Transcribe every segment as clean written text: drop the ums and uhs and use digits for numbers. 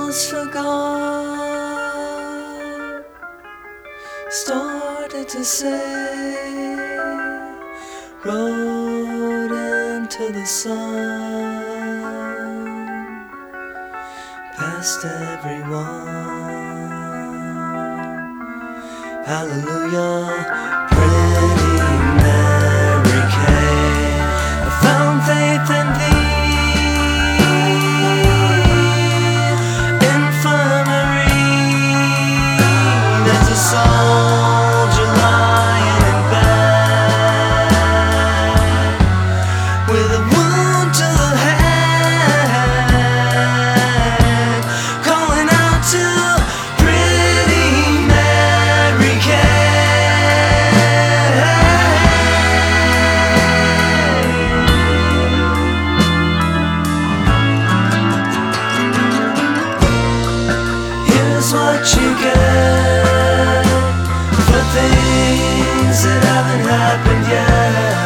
almost forgot, started to say, rode into the sun, past everyone. Hallelujah, pretty Mary Kay, I found faith in thee. Infirmary, there's a soldier lying in bed with a wound to the head, calling out to pretty Mary Here's what you get for things that haven't happened yet.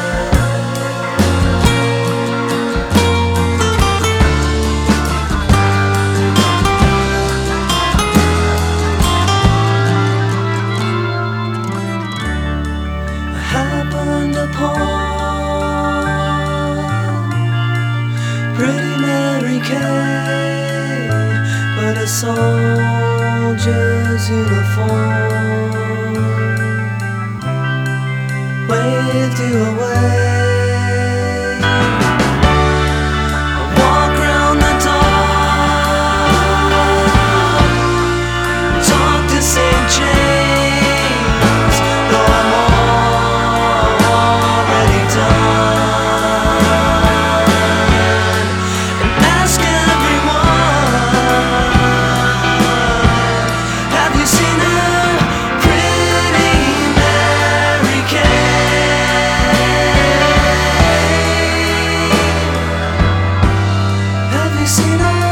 I happened upon pretty Mary Kay, but a soldier's uniform waved you away. I walk round the dark, talk to St. James, though I'm already done, and ask everyone, have you seen her, pretty Mary Kay? Have you seen her?